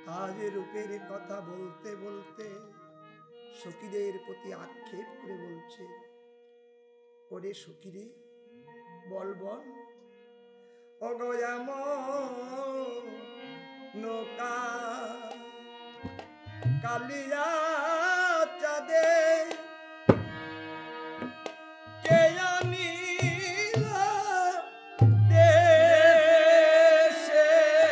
আজ রূপের কথা বলতে বলতে সখীদের প্রতি আক্ষেপ করে বলছে, ওরে সখীরে বল বল, অগয়াম নৌকা কালিয়া চাঁদে কে আনিল দেশে,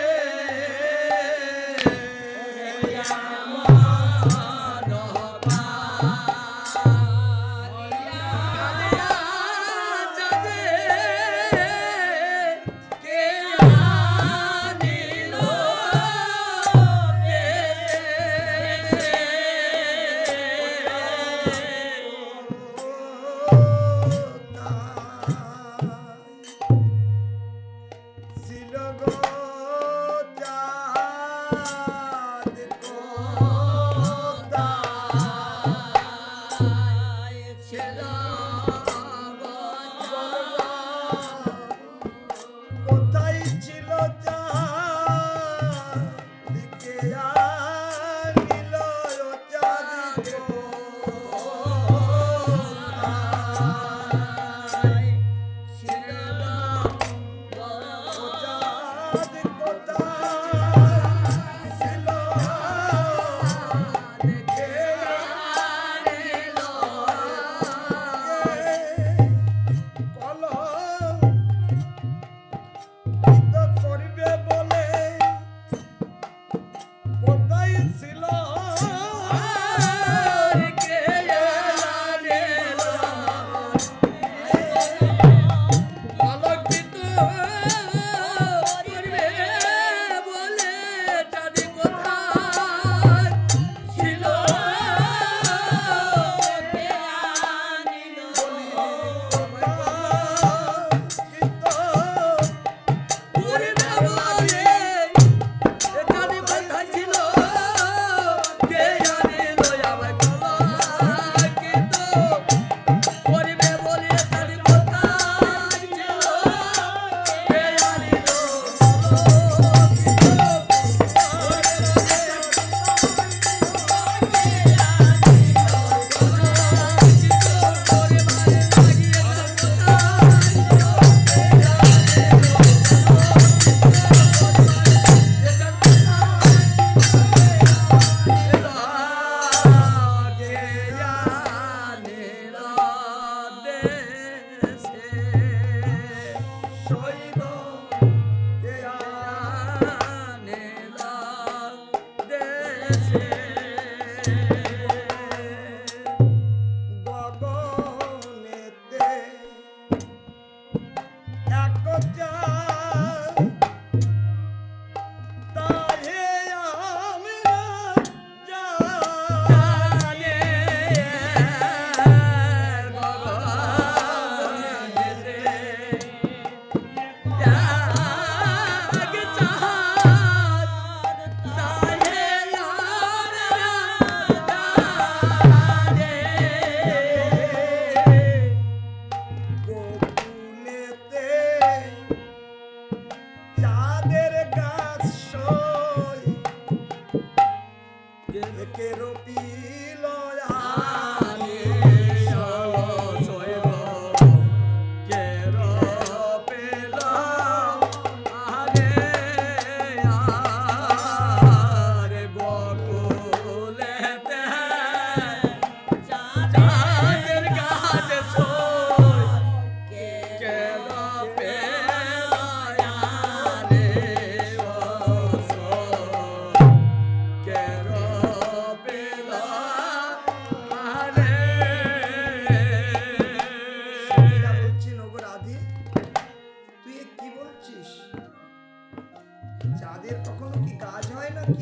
চাঁদের কখনো কি কাজ হয় নাকি?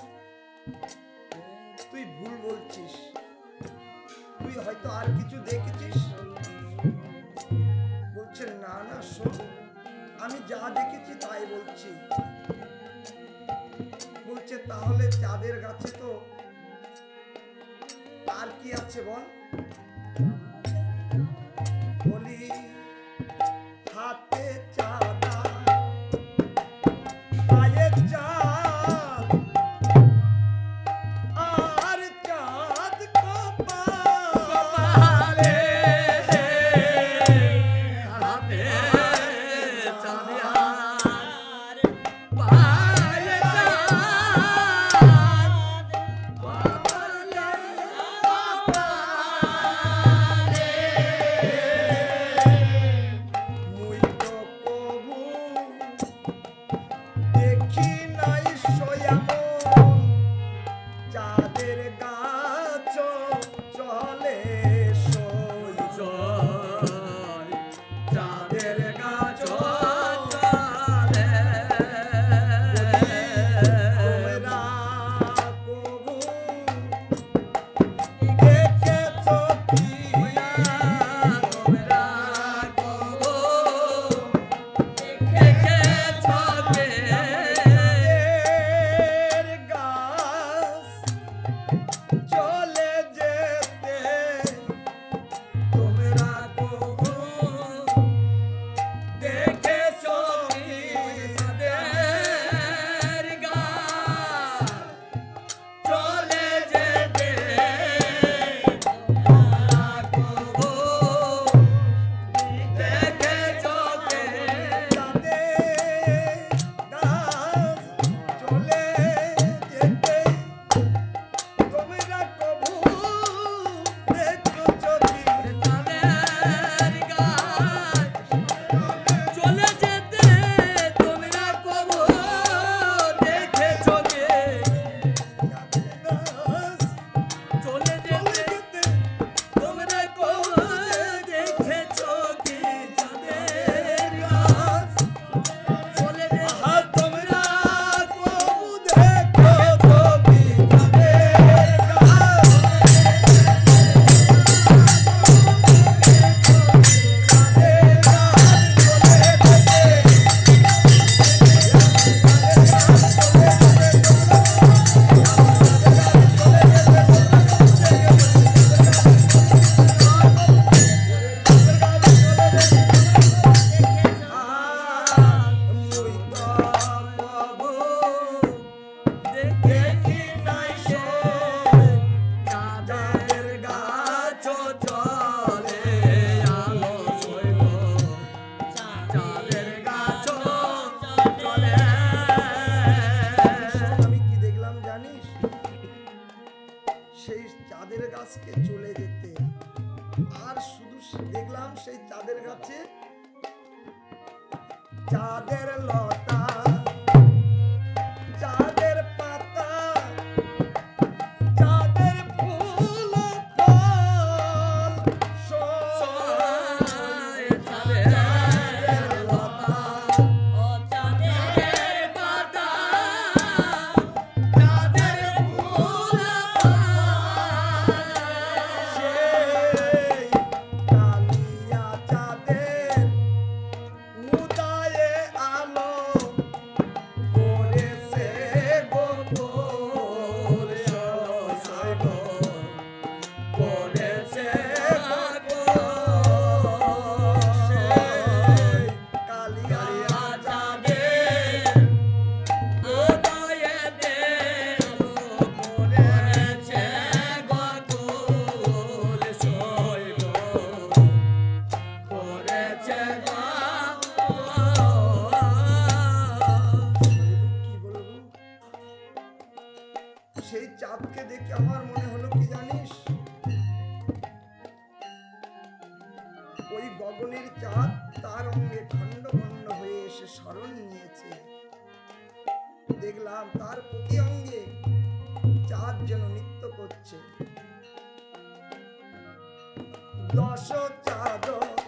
তুই ভুল বলছিস, তুই হয়তো আর কিছু দেখেছিস। বলছে না না শোন, আমি যা দেখেছি তাই বলছি। বলছে তাহলে চাঁদের গাছে তো আর কি আছে বল? বলি হাতে চাঁদা পায়ে চাঁদ আকাশকে চলে যেতে। আর শুধু দেখলাম সেই চাঁদের কাছে চাঁদের লতা, চাঁদের পাতা, চাঁদের ফুল ফল, চাঁদের লতা, চাঁদের পাতা, চাঁদের ফুল সেই কালিয়া চাঁদের উদয়ে আলো করেছে গোকুল, করেছে সেই কালিয়া চাঁদের উদয়েতে করেছে গোকুল সৈব, করেছে কি বলবো? সেই চাঁদকে দেখে আমার মনে হলো কি জানিস, ওই গগনের চাঁদ তার অঙ্গে খণ্ড খণ্ড হয়ে এসে শরণ নিয়েছে। দেখলাম তার প্রতি অঙ্গে চাঁদ যেন নৃত্য করছে। দশ চাঁদ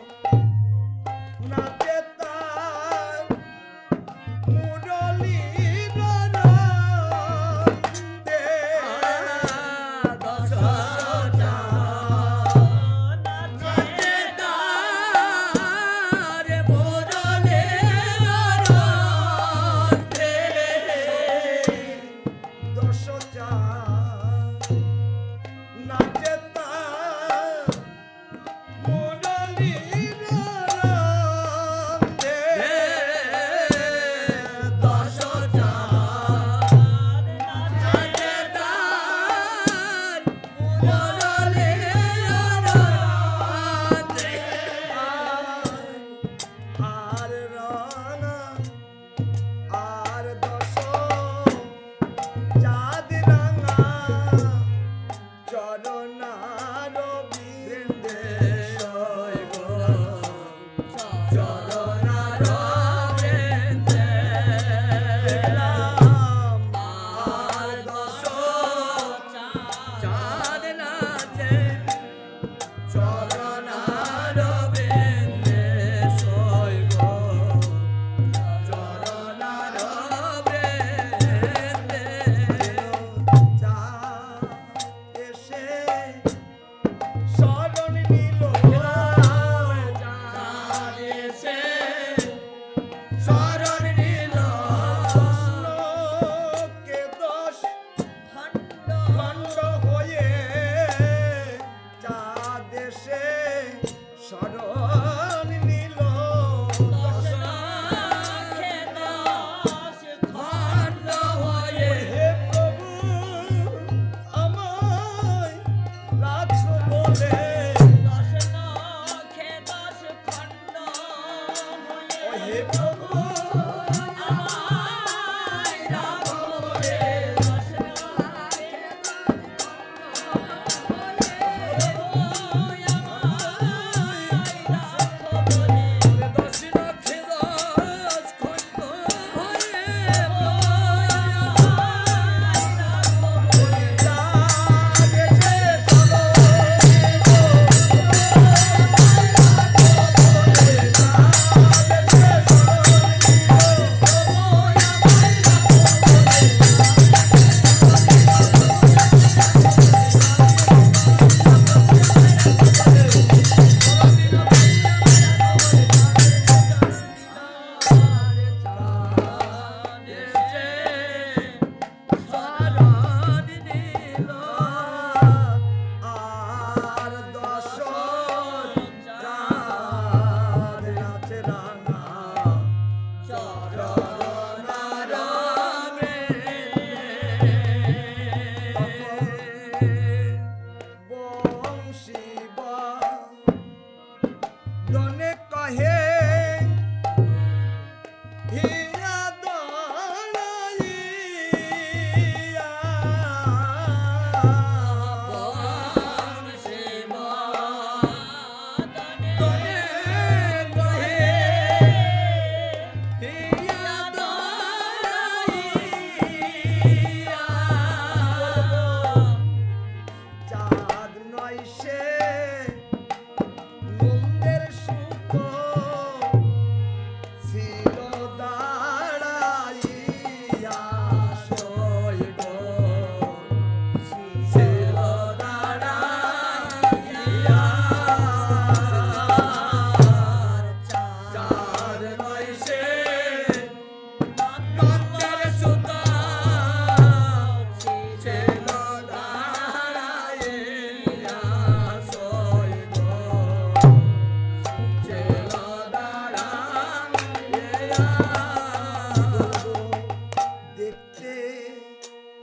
নাচে তার মুরলীর রান্দে। দশ চাঁদ নাচে তার মুরলীর রান্দে। দশ চাঁদ নাচে তার মুরলীর রান্দে। দশ চাঁদ নাচে তার মুরলীর রান্দে। আর রানা আর দশ চাঁদ রাঙা চরণার বৃন্দে শৈব, চরণার বৃন্দে দেখলাম আর দশ চাঁদ নাচে চরণার বৃন্দে শৈব, চরণার বৃন্দে। চাঁদ এসে শরণ নিল, চাঁদ এসে শরণ নিল, কৃষ্ণকে দশ খণ্ড হয়ে চাঁদ এসে শরণ নিল। খণ্ড হয়ে হে প্রভু আমায় রাখো বলে, ও হে প্রভু চাঁদ এসে শরণ নিল।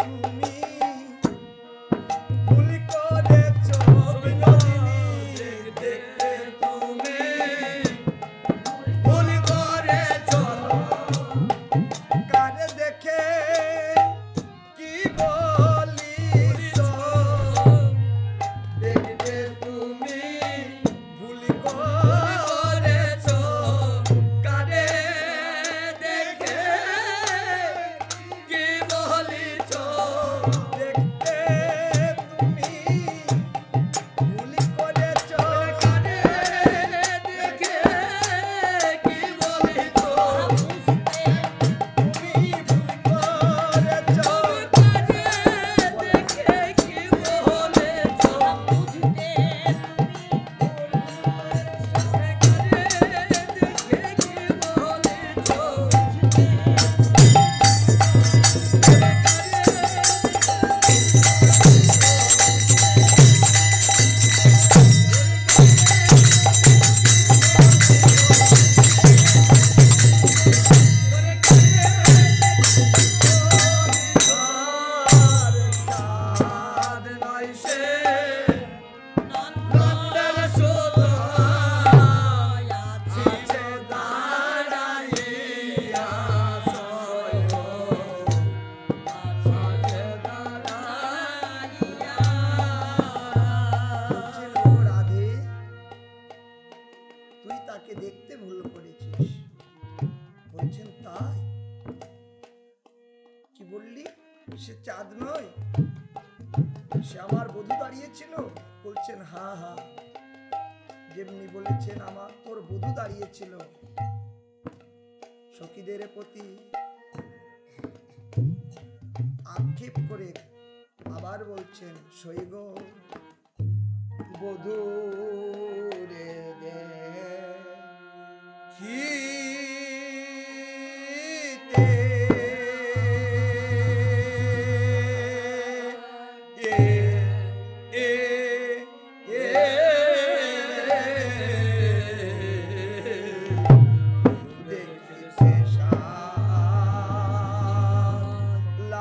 তুমি ভুল করেছ বিনোদিনী দেখতে তুমি ভুল করেছ কারে দেখে কি বলিস দেখতে তুমি ভুল করেছ কারে দেখে কি বলিছ দেখতে তুমি ভুল করেছ কারে দেখে কি বলিছ তুমি ভুল করেছ রাধে তুই তাকে দেখতে ভুল করেছিস বলছেন তাই কি বললি সে চাঁদ নয় সে আমার বধূ দাঁড়িয়েছিল বলছেন হা হা যেমনি বলেছেন আমার তোর বধূ দাঁড়িয়েছিল সখীদের প্রতি আক্ষেপ করে আবার বলছেন সৈগ বধূ রে দে খিতে দেখতে শালা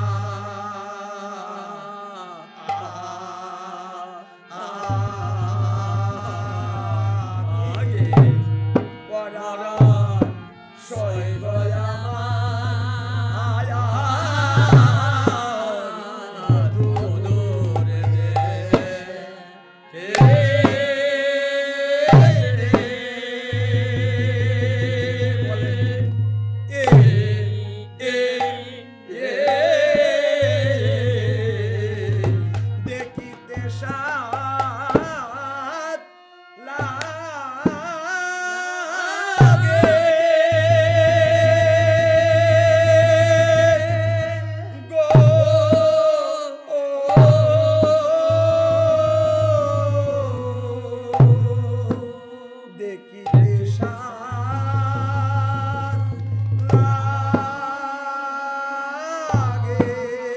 দেখিতে সাত লাগে গো দেখিতে সাত লাগে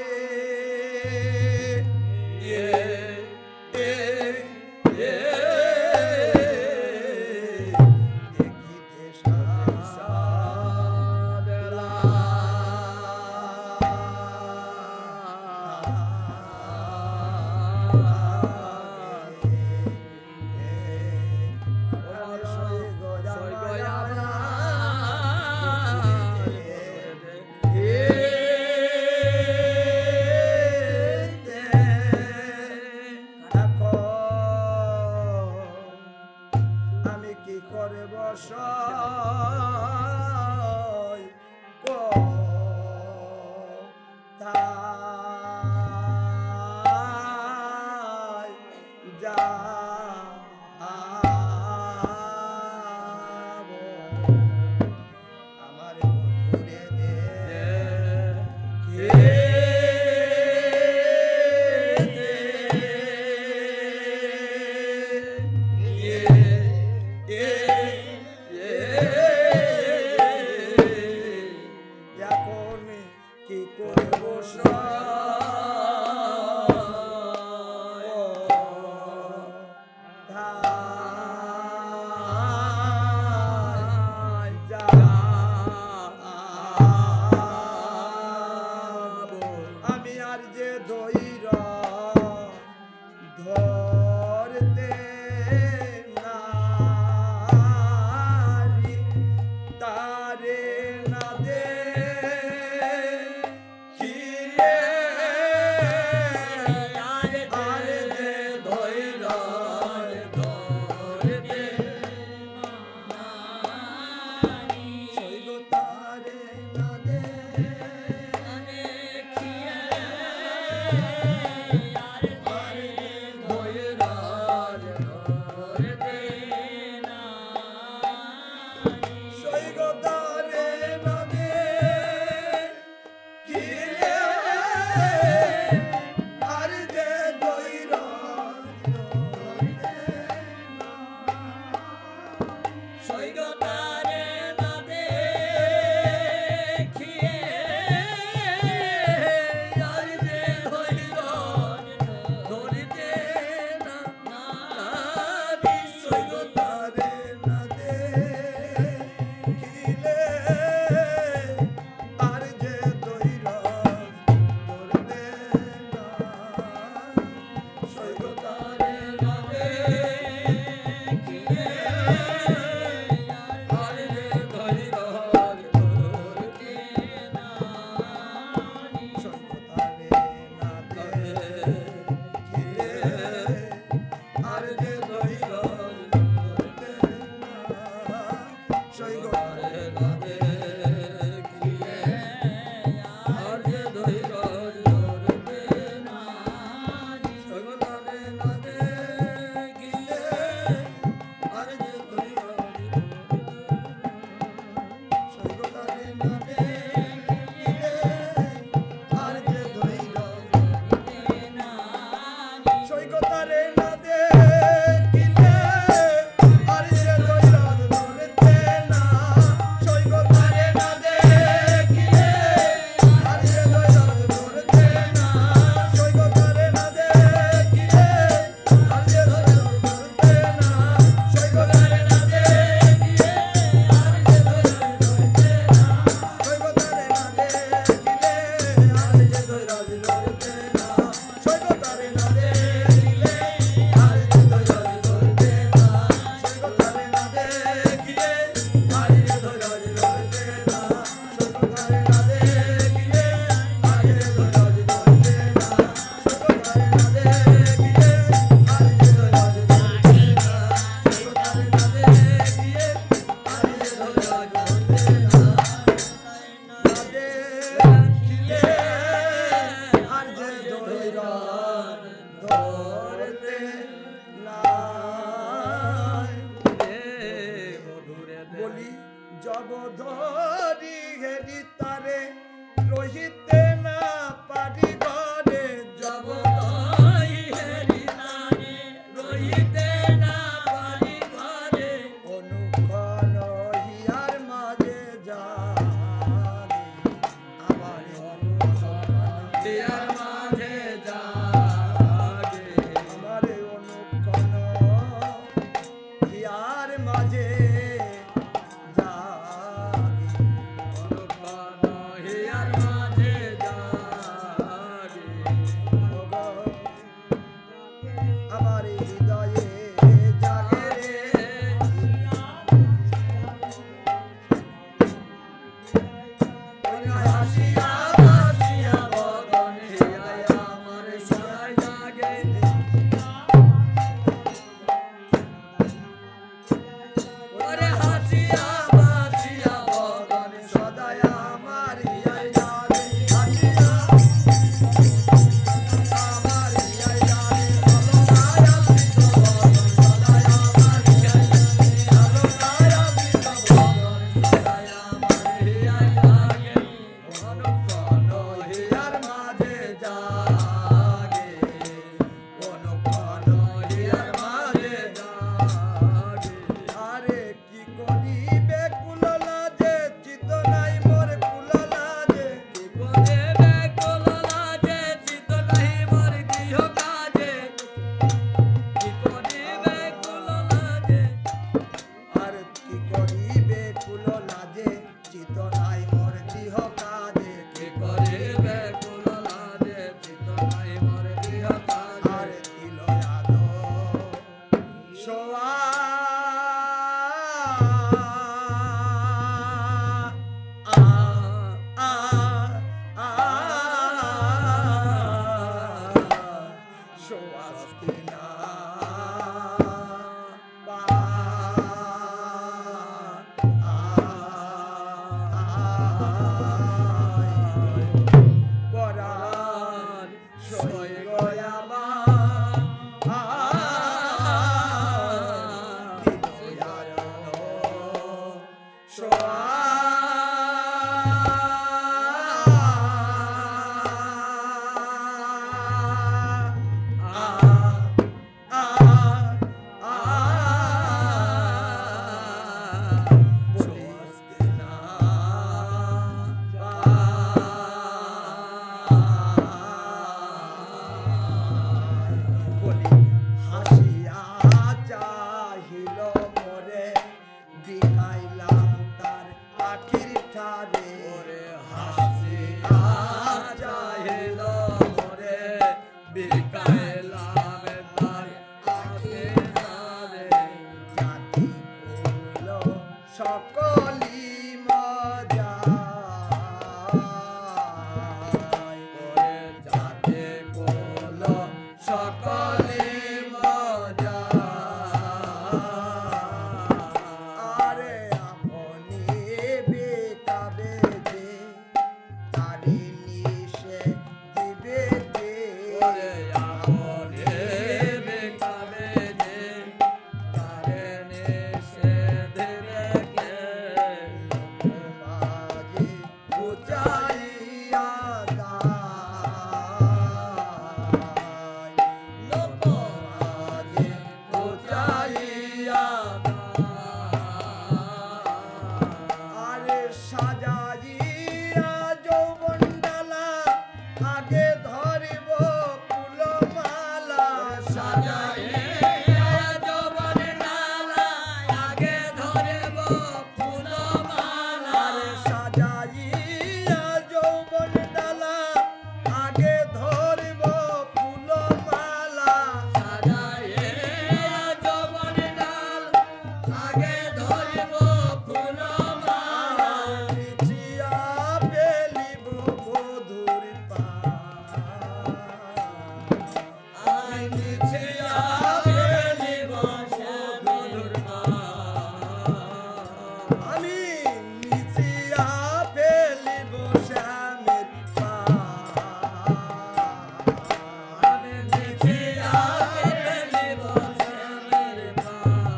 দেখিতে সাত আমি কি করে বসাই কোথায় যাবো আমার বন্ধুরে দে এখন কি করবো আমি আর যে ধৈর ধরতে নারি তারে না দেখিলে আর যে ধৈর ধরতে শৈব তারে না জবধরি হেরি তারে রহিতে না পারি ঘরে জবধরি হেরি তারে রহিতে না পারি ঘরে অনুক্ষণ হিয়ার মাঝে জাগে আমার হিয়ার মাঝে জাগে আমার অনুক্ষণ হিয়ার মাঝে ধরিব ফুলমালা সাজায়ে যৌবন ডালা আগে ধরব ফুলমালা আরে সাজাইয়া যৌবন ডালা আগে ধরিব ফুলমালা সাজায়ে যৌবন ডাল আগে ধরব ফুলমালা নিচিয়া ফেলিব বধুর পা আমি নিছিয়া ফেলিব বধুর পা আমি নিচিয়া ফেলিব শ্যামের পা আমি নিছিয়া ফেলিব শ্যামের পা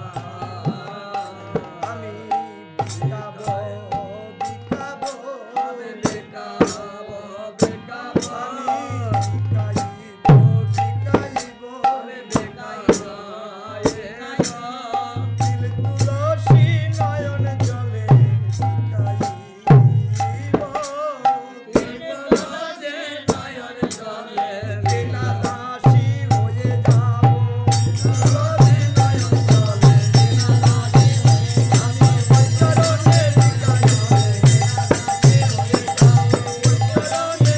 আমি বিকাবো বিকাবো আমি বেকাবো বেকাবো আমি বিকাইব বিকাইব আমি বেকাবো বেকাবো দিল তুলসী নয়ন জলে বিকাইব তিলকজে নয়ন জলে বিনা দাসী হয়ে যাব তুলসী নয়ন জলে বিনা দাসী আমি ওই চরণে বিকাইব চরণে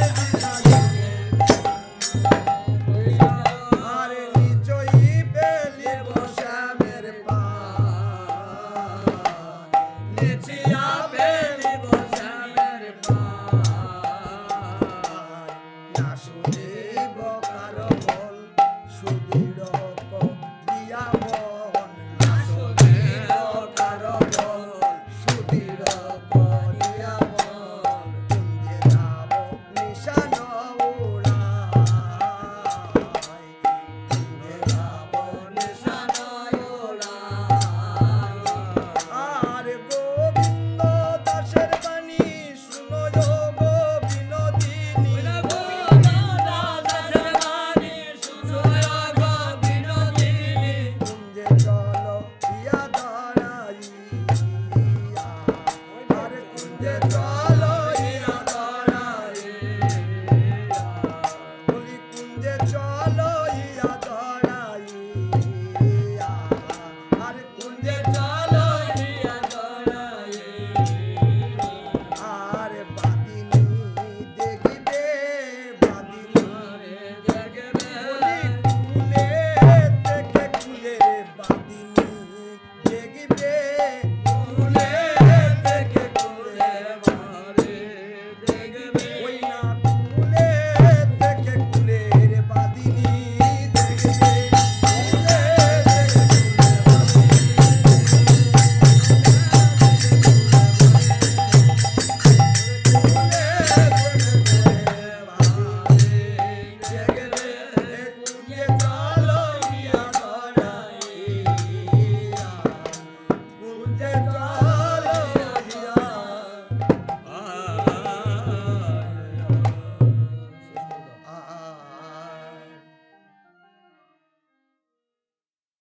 বিকাইব আরে নিচই ফেলিব শ্যামের পা নিছিয়া ফেলিব শ্যামের পা না শুনিব কারো বল সুদৃঢ় দিয়া মন না শুনিব কারো বল সুদৃঢ় দিয়া মন কুঞ্জে যাব নিশান উড়া